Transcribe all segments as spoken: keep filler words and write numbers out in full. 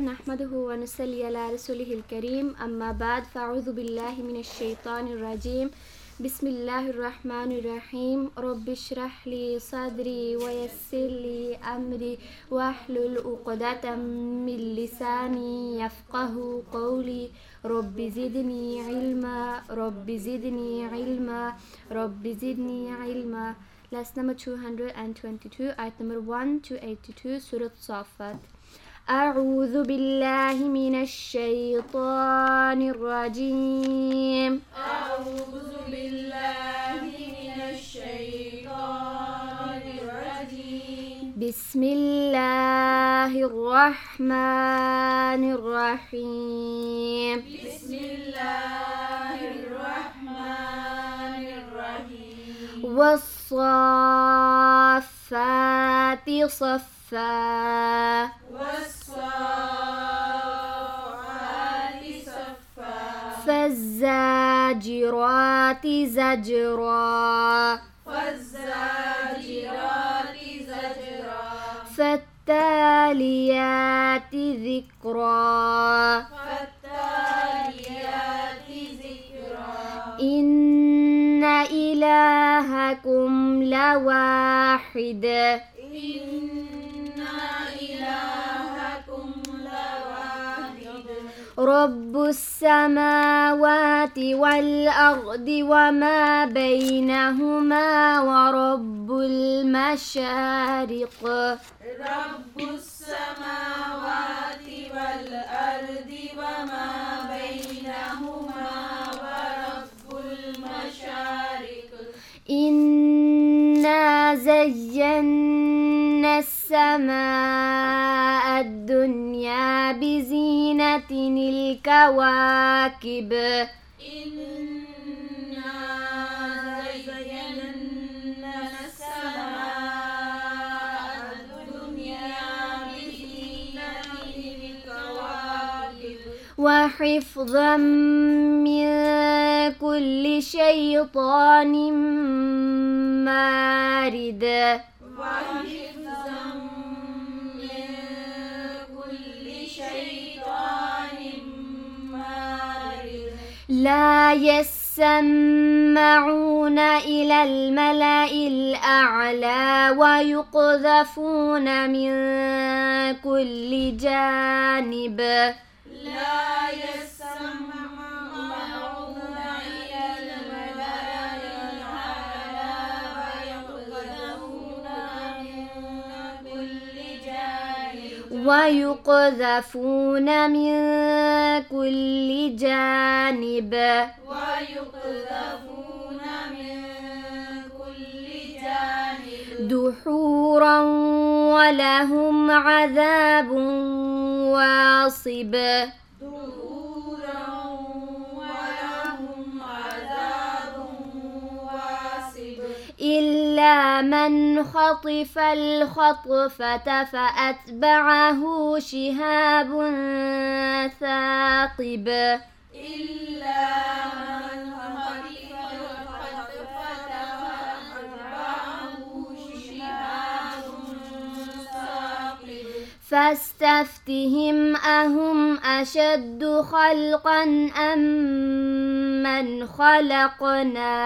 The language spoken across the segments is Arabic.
نحمده ونصلي على رسوله الكريم أما بعد فأعوذ بالله من الشيطان الرجيم بسم الله الرحمن الرحيم رب اشرح لي صدري ويسر لي أمري واحلل عقدة من لساني يفقه قولي رب زدني علما رب زدني علما رب زدني علما. Lesson number two hundred twenty-two, ayat number one to eighty-two, Surah Safat. أعوذ بالله من الشيطان الرجيم أعوذ بالله من الشيطان الرجيم بسم الله الرحمن الرحيم بسم الله الرحمن الرحيم والصافات صفا والصافات صفا فالزاجرات زجرا فالزاجرات زجرا فالتاليات ذكرا فالتاليات ذكرا إن إلهكم لواحد إن إلهكم لواحد رب السماوات والأرض وما بينهما ورب المشارق رب السماوات والأرض وما بينهما ورب المشارق إنا زينا السماء الدنيا بزينة الكواكب إنا زينا السماء الدنيا بزينة الكواكب وحفظا من كل شيطان مارد وحفظا من كل شيطان مارد لا يسمعون إلى الملأ الأعلى ويقذفون من كل جانب لا يسمعون إلى الملأ الأعلى ويقذفون من كل جانب ويقذفون من كل جانب ويقذفون من كل جانب دحورا ولهم عذاب واصب دحورا ولهم عذاب واصب إلا من خطف الخطفة فأتبعه شهاب ثاقب إلا من خطف الخطفة فأتبعه شهاب ثاقب فاستفتهم أهم أشد خلقا أم من خلقنا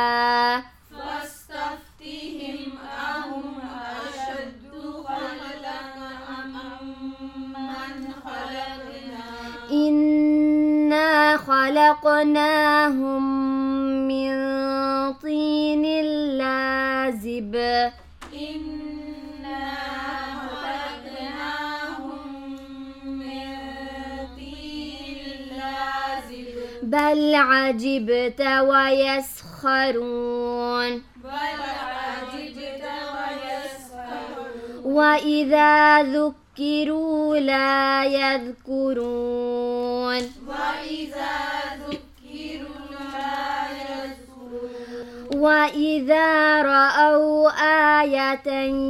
فاستفتهم أهم أشد خلقا أم من خلقنا إنا خلقناهم من طين لازب إنا خلقناهم من طين لازب بل عجبت ويسخرون بل عجبت ويسخرون وإذا ذكروا لا يذكرون وإذا ذكروا لا يذكرون وإذا رأوا آية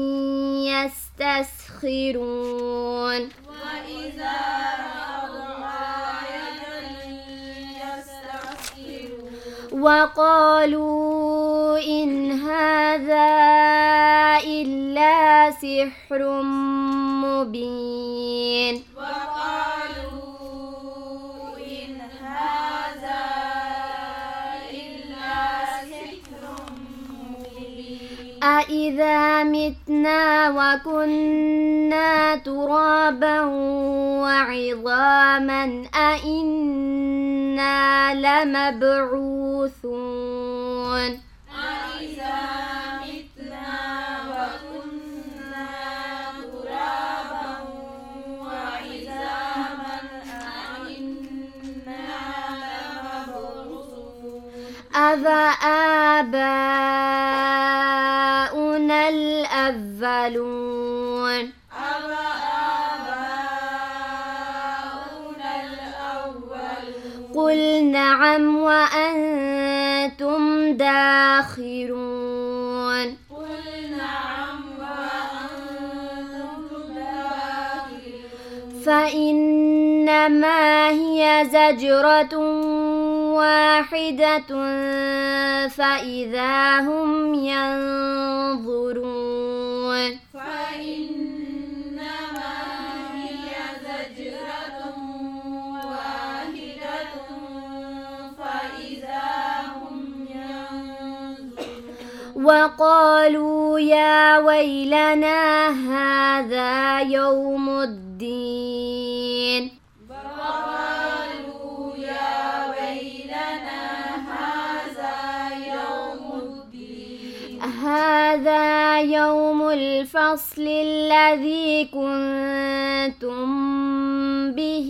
يستسخرون وإذا رأوا آية يستسخرون وقالوا إن هذا إلا سحر مبين وقالوا أإذا متنا وكنا ترابا وعظاما أإنا لمبعوثون أإذا متنا وكنا ترابا وعظاما أإنا لمبعوثون أفآباؤنا الأولون أفآباؤنا الأولون قل نعم وأنتم داخرون قل نعم وأنتم داخرون فإنما هي زجرة واحدة فإذا هم ينظرون فإنما هي زجرة واحدة فإذا هم ينظرون وقالوا يا ويلنا هذا يوم الدين وقالوا يا ويلنا هذا يوم الدين هذا يوم الفصل الذي كنتم به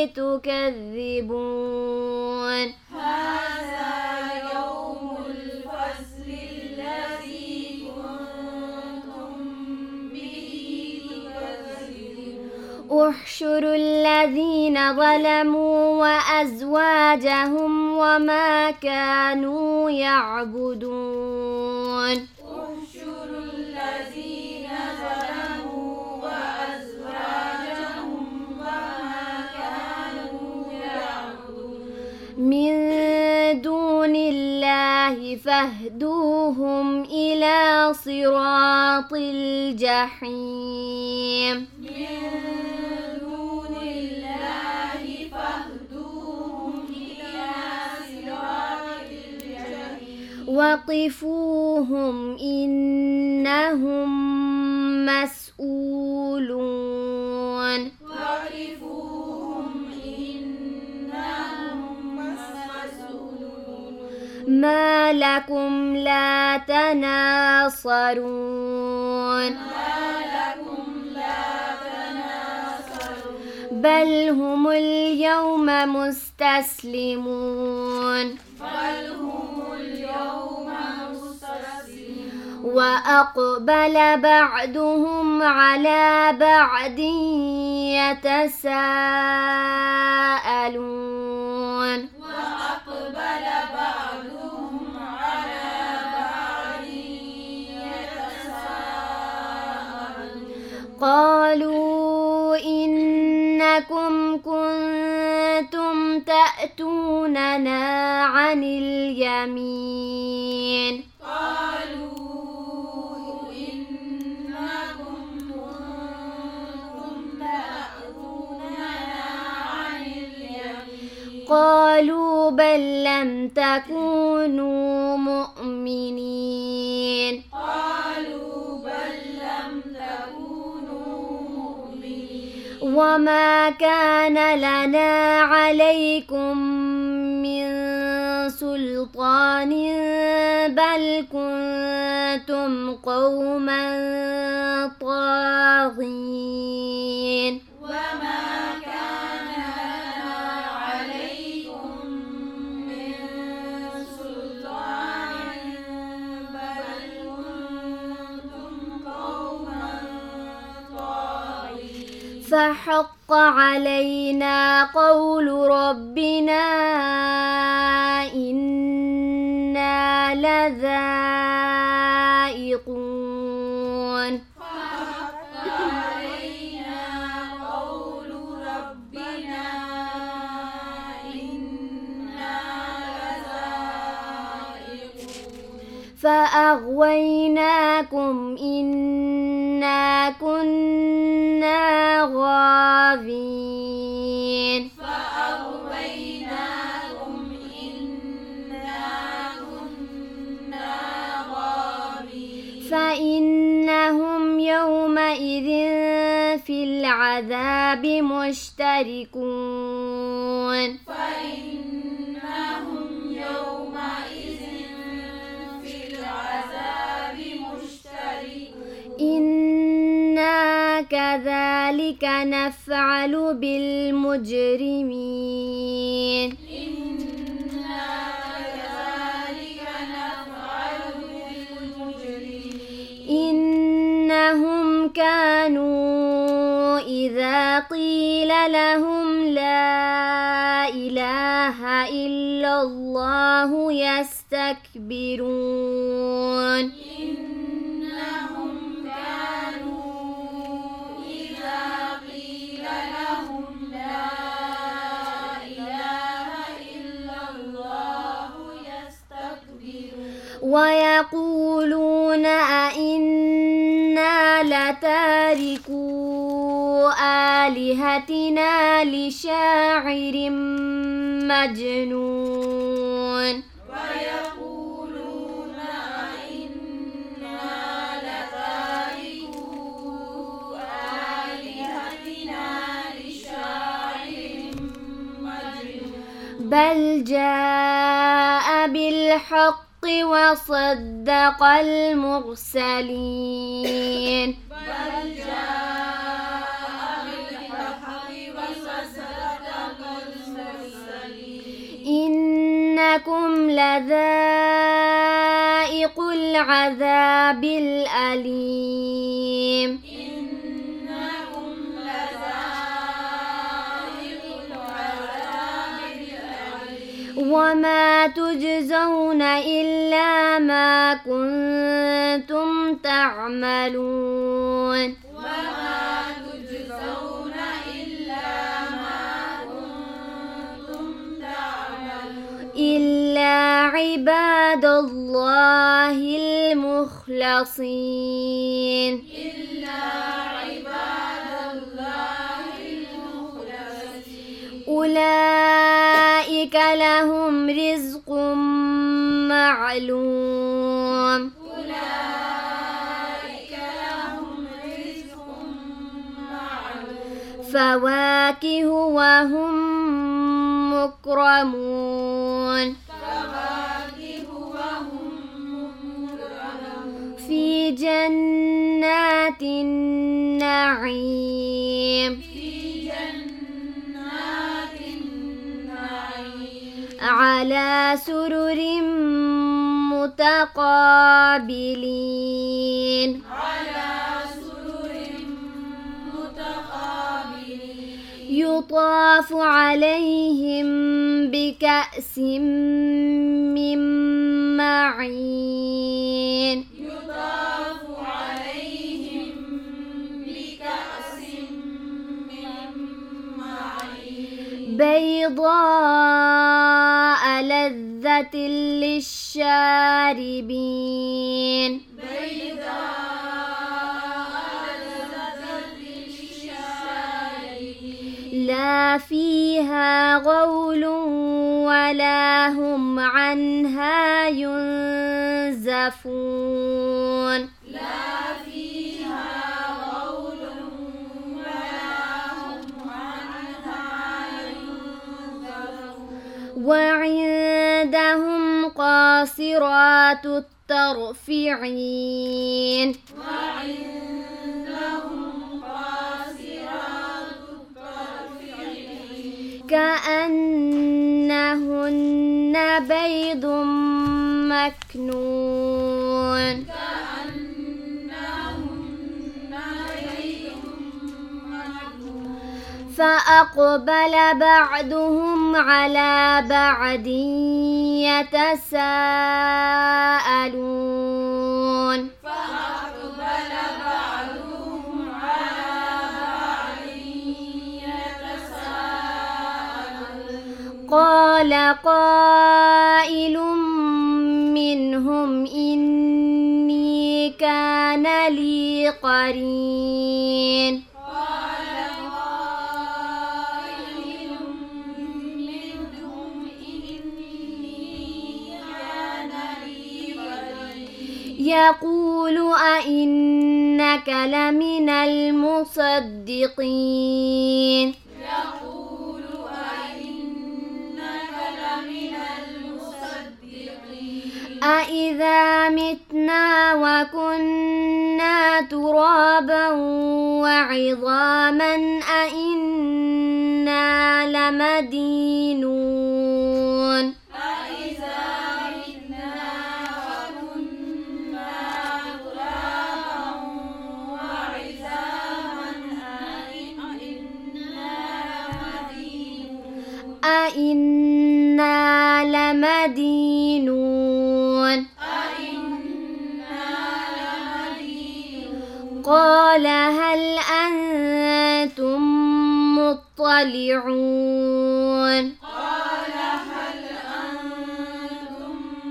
تكذبون هذا يوم الفصل الذي كنتم به تكذبون احشروا الذين ظلموا وأزواجهم وما كانوا يعبدون احشروا الذين ظلموا وأزواجهم وما كانوا يعبدون من دون الله فاهدوهم إلى صراط الجحيم من دون الله فاهدوهم إلى صراط الجحيم وقفوهم إنهم مسؤولون وقفوهم إنهم مسؤولون ما لكم لا تناصرون ما لكم لا تناصرون بل هم اليوم مستسلمون بل هم اليوم مستسلمون وأقبل بعضهم على بعض يتساءلون وأقبل بعضهم على بعض يتساءلون قالوا إنكم كنتم تأتوننا عن اليمين قالوا إنكم كنتم تأتوننا عن اليمين قالوا بل لم تكونوا مؤمنين قالوا بل لم تكونوا مؤمنين وما كان لنا عليكم من سلطان بل كنتم قوما طاغين وما كان لنا عليكم من سلطان بل كنتم قوما طاغين فحق علينا قول ربنا إنا لذائقون فحق علينا قول ربنا إنا لذائقون فأغويناكم إنا كنا غاوين فأغويناكم إنا كنا غاوين العذاب مشتركون فإنهم يومئذ في العذاب مشتركون إنا كذلك نفعل بالمجرمين إنا كذلك نفعل بالمجرمين إنهم كانوا إذا قيل لهم لا إله إلا الله يستكبرون إنهم كانوا إذا قيل لهم لا إله إلا الله يستكبرون ويقولون أئنا لتاركو آلهتنا لشاعر مجنون ويقولون أئنا لتاركو آلهتنا لشاعر مجنون بل جاء بالحق وصدق المرسلين بل جاء بالحق وصدق المرسلين إنكم لذائق العذاب الأليم إنكم لذائق العذاب الأليم وما تجزون إلا ما كنتم تعملون وما تجزون إلا ما كنتم تعملون إلا عباد الله المخلصين إلا عباد الله المخلصين أولئك لهم رزق معلوم أولئك لهم رزق معلوم فواكه وهم مكرمون فواكه وهم مكرمون في جنات النعيم في جنات النعيم على سرر متقابلين على سرر متقابلين يطاف عليهم بكأس من معين يطاف عليهم بكأس من معين بيضاء لذة للشاربين بيضاء لذة للشاربين لا فيها غول ولا هم عنها ينزفون لا فيها غول ولا هم عنها ينزفون وعندهم قاصرات الطرف عين وعندهم قاصرات الطرف عين كأنهن بيض مكنون كأنهن بيض مكنون فأقبل بعضهم على بعض يتساءلون فأقبل بعضهم على بعض يتساءلون قال قائل منهم إني كان لي قرين قال قائل منهم إني كان لي قرين يقول أئنك أئنك لمن المصدقين يقول أئنك لمن المصدقين أإذا متنا وكنا ترابا وعظاما أإنا لمدينون أإذا متنا وكنا ترابا وعظاما أإنا لمدينون أإنا لمدينون قال هل أنتم مطلعون قال هل أنتم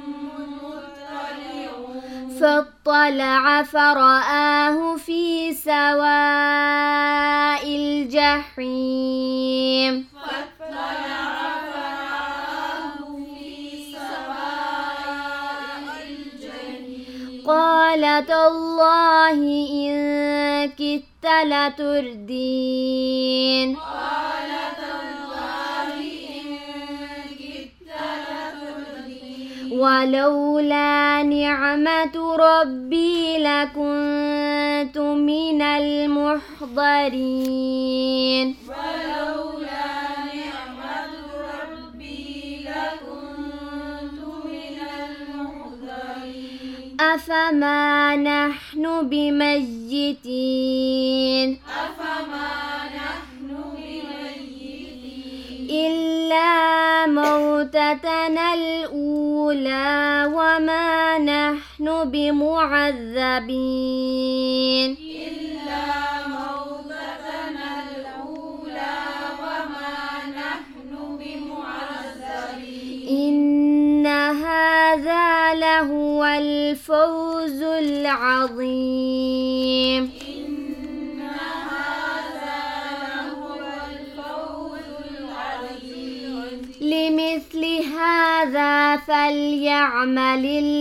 مطلعون فاطلع فرآه في سواء الجحيم فاطلع فرآه في سواء الجحيم قال تالله إن كدت لتردين قال تالله إن كدت لتردين ولولا نعمة ربي لكنت من المحضرين ولولا نعمة ربي لكنت من المحضرين أفما نحن بميتين أفما نحن بميتين إلا موتتنا الأولى وما نحن بمعذبين إلا موتتنا الأولى وما نحن بمعذبين إن هذا لهو الفوز العظيم إن هذا لهو الفوز العظيم لمثل هذا فليعمل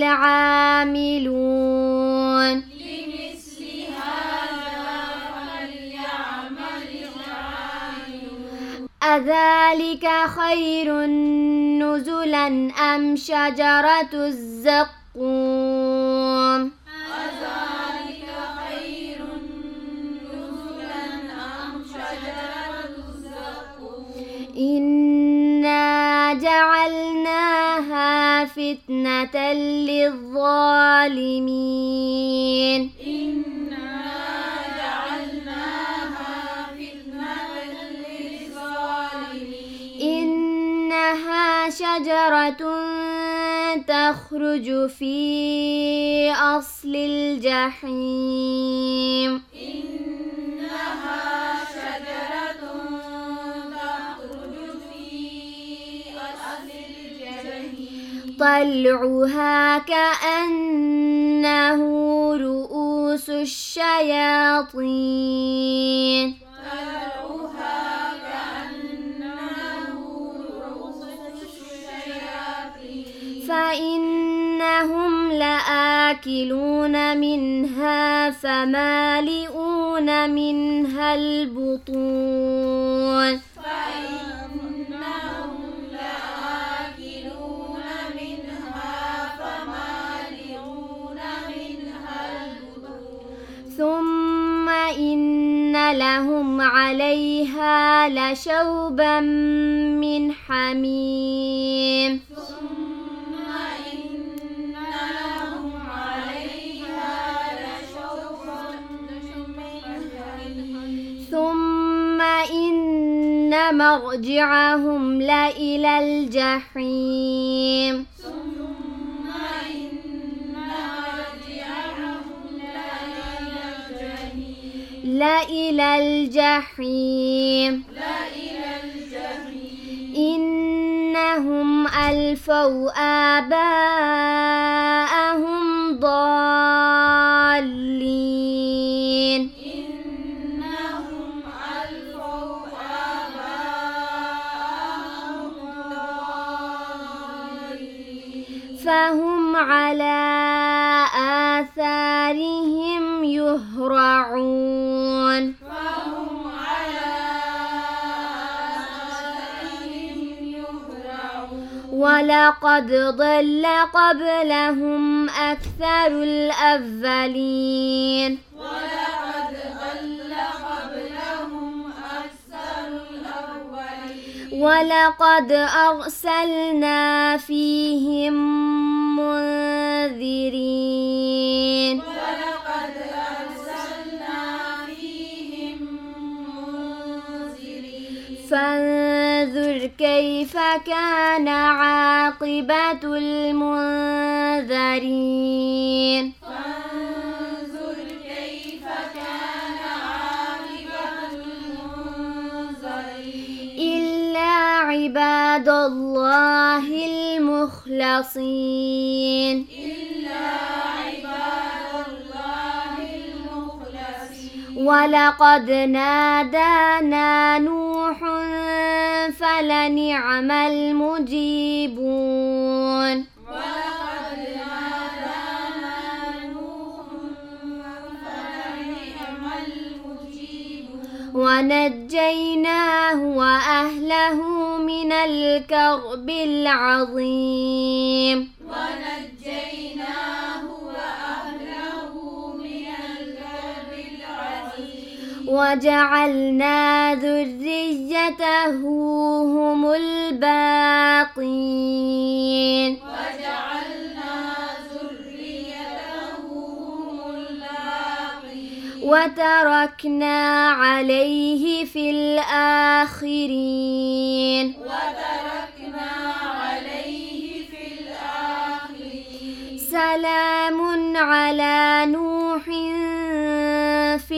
العاملون لمثل هذا فليعمل العاملون أذلك خير نزلا أم شجرة الزقوم أذلك خير نزلا أم شجرة الزقوم إنا جعلناها فتنة للظالمين إنا جعلناها فتنة للظالمين إنها شجرة تخرج في أصل الجحيم إنها شجرة تخرج في أصل الجحيم طلعها كأنه رؤوس الشياطين طلعها كأنه رؤوس الشياطين فإنهم لآكلون منها فمالئون منها البطون فإنهم لآكلون منها فمالئون منها البطون ثم إن لهم عليها لشوبا من حميم ثم إن لهم عليها لشوبا من حميم ثم إن مرجعهم لإلى الجحيم ثم إن مرجعهم لإلى الجحيم لإلى الجحيم لإلى الجحيم إنهم ألفوا آباءهم ضالين إنهم ألفوا آباءهم ضالين فهم على آثارهم يهرعون فهم على آثارهم يهرعون ولقد ضل قبلهم أكثر الأولين ولقد ضل قبلهم أكثر الأولين ولقد أرسلنا فيهم منذرين ولقد أرسلنا فيهم منذرين فانظر كيف كان عاقبة المنذرين فانظر كيف كان عاقبة المنذرين إلا عباد الله المخلصين إلا عباد الله المخلصين ولقد نادانا نوح فلنعم المجيبون ولقد نادانا نوح فلنعم المجيبون ونجيناه وأهله من الكرب العظيم ونجيناه وأهله من الكرب العظيم وجعلنا ذريته هم الباقين وجعلنا ذريته هم الباقين وتركنا عليه في الآخرين وتركنا عليه في الآخرين سلام على نوح في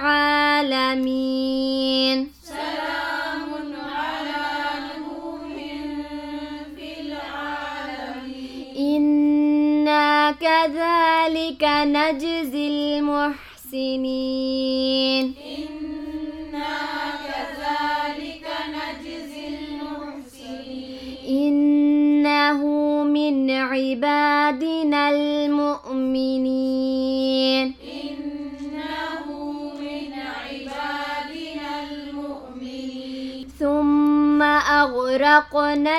العالمين سلام على نوح في العالمين إنا كذلك نجزي المحسنين إنا كذلك نجزي المحسنين إنه من عبادنا المؤمنين إنه من عبادنا المؤمنين ثم أغرقنا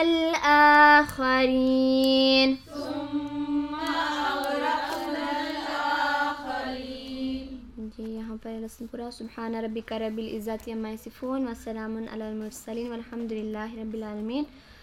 الآخرين ثم أغرقنا الآخرين जी यहाँ पर रस्म पूरा सुब्हान रब्बिका रब्बिल इज़्ज़ति अम्मा यसिफून व सलामुन अलल मुरसलीन वल्हम्दुलिल्लाहि रब्बिल आलमीन।